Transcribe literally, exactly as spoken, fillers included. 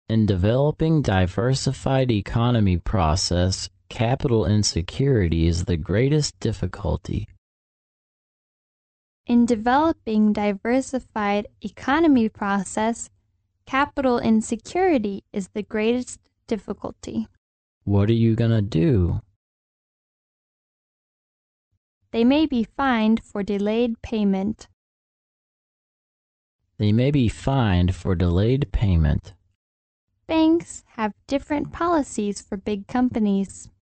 In developing diversified economy process, capital insecurity is the greatest difficulty. In developing diversified economy process, capital insecurity is the greatest difficulty. What are you gonna do? They may be fined for delayed payment. They may be fined for delayed payment. Banks have different policies for big companies.